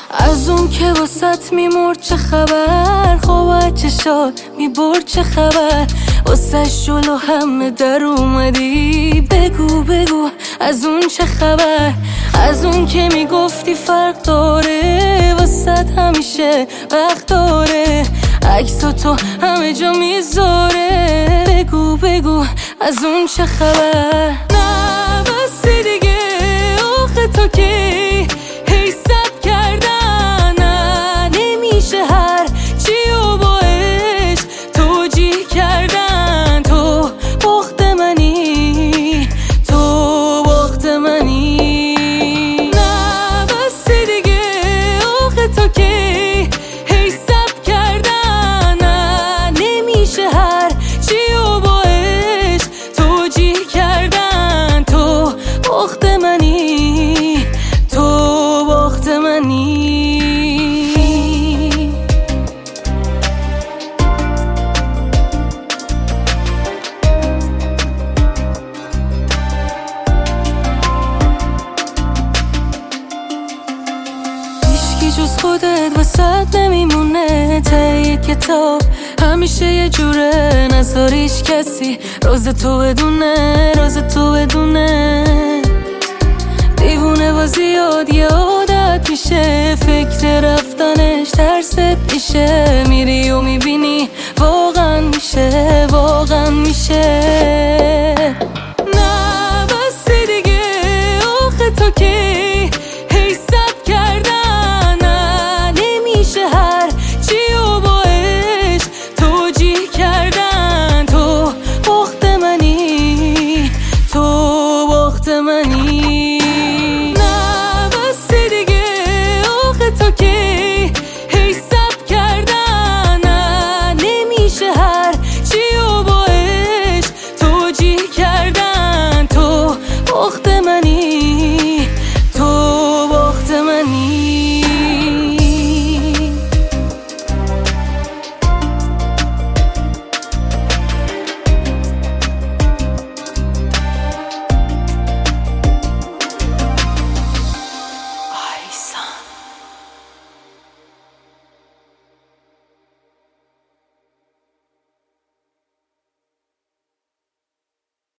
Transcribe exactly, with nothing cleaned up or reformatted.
از اون که واسط میمرد چه خبر، خواه چشات میبرد چه خبر، واسه جلو همه در اومدی، بگو بگو از اون چه خبر. از اون که میگفتی فرق داره، واسط همیشه وقت داره، عکس تو همه جا میذاره، بگو بگو از اون چه خبر. نه بس دیگه آخه تو کی حیثت کردن، نه نمیشه هر چی و با عشق توجیه کردن. تو بخت منی، تو بخت منی. نه بس دیگه آخه تو کی حیثت کردن، نه نمیشه هر چی و با عشق توجیه کردن. تو بخت منی، تو بخت منی. هیچکی جز خودت وسط نمیمونه، ته یه کتاب همیشه یه جوره، نذار هیچ کسی راز تو بدونه، راز تو بدونه. دیوونه بازی یاد یه عادت میشه، فکر رفتنش ترست میشه،